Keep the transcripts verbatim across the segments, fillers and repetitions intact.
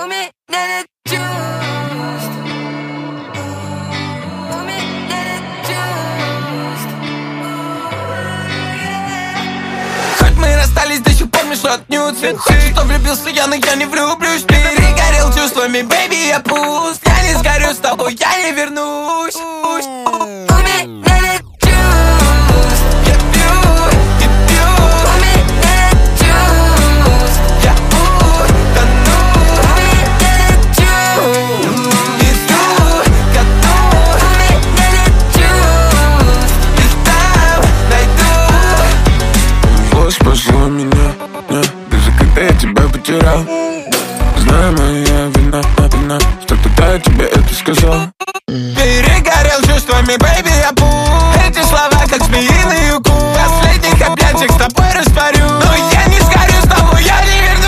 Хоть мы расстались, до сих пор мешают нюцы. Хочешь, что влюбился я, но я не влюблюсь. Перегорел чувствами, бэйби, я пуст. Я не сгорю с тобой, я не вернусь. Спасла меня, не, даже когда я тебя потерял. Знаю, моя вина, вина, что тогда я тебе это сказал. Перегорел чувствами, бэйби, я пуст. Эти слова, как змеиный укус. Последних объятиях с тобой растворю. Но я не сгорю с тобой, я не вернусь.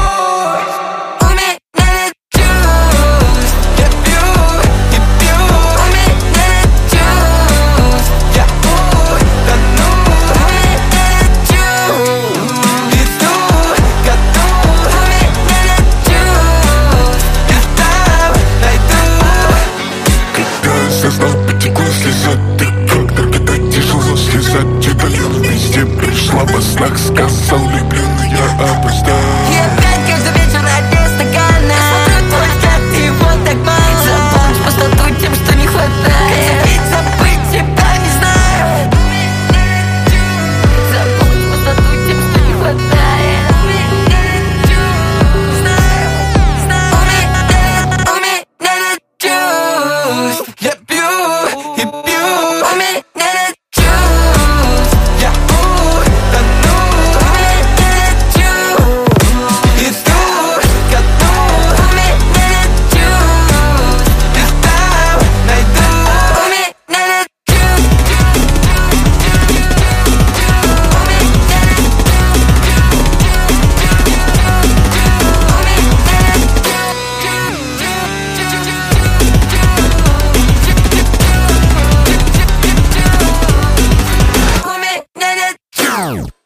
Создал потекло слеза, ты как когда тяжело слезать. Тебя вместе пришла во снах, сказал люблю, но я опоздал. И опять каждый вечер на дне стакана. Я смотрю твой взгляд, и его так мало. Заполнить пустоту тем, что не хватает. Ведь забыть тебя не знаю. Заполнить пустоту тем, что не хватает. Я пью и пью. У меня нет чувств. Я утону. У меня нет чувств. Иду ко дну. У меня нет чувств. И там найду. У меня нет чувств. У меня нет чувств.